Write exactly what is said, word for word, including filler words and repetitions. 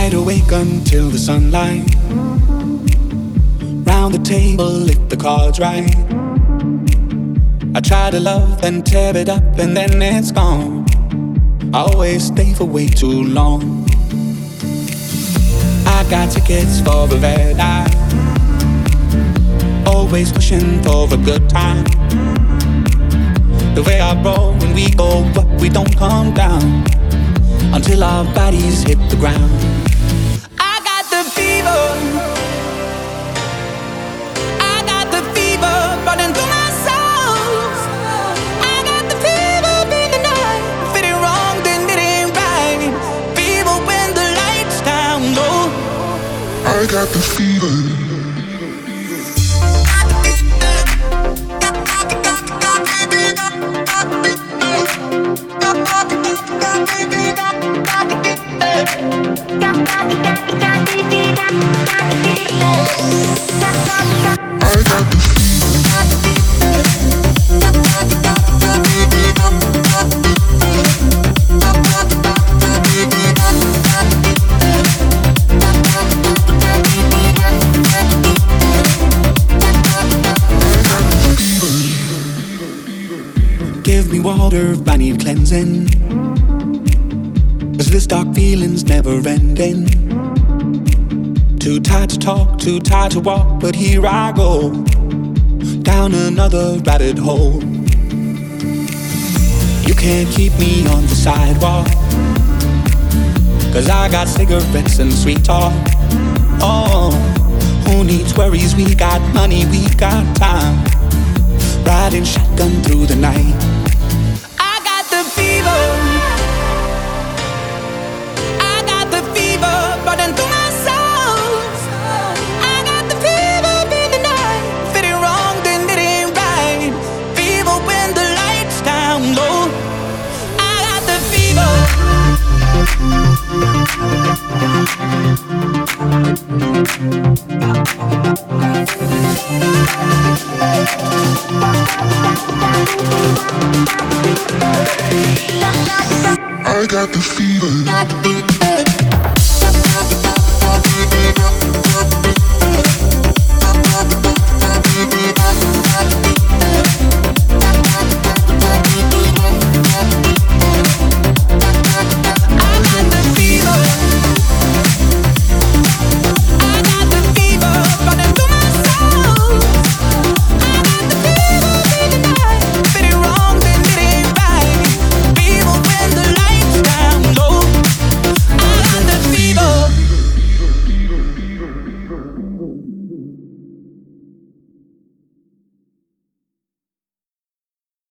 Wide awake until the sunlight. Round the table if the cards right. I try to love, then tear it up, and then it's gone. I always stay for way too long. I got tickets for a red eye. Always pushing for a good time. The way I roll when we go up, we don't come down until our bodies hit the ground. I got the fever. I got the fever running through my soul. I got the fever in the night. If it ain't wrong, then it ain't right. Fever when the lights down low. I got the fever. Give me water if I need cleansing, 'cause this dark feeling's never ending. Too tired to talk, too tired to walk, but here I go, down another rabbit hole. You can't keep me on the sidewalk, 'cause I got cigarettes and sweet talk. Oh, who needs worries? We got money, we got time. Riding shotgun through the night. I got the fever. I got the fever running through my soul. I got the fever in the night. If it ain't wrong, then it ain't right. Fever when the lights down low. I got the fever. I got the fever.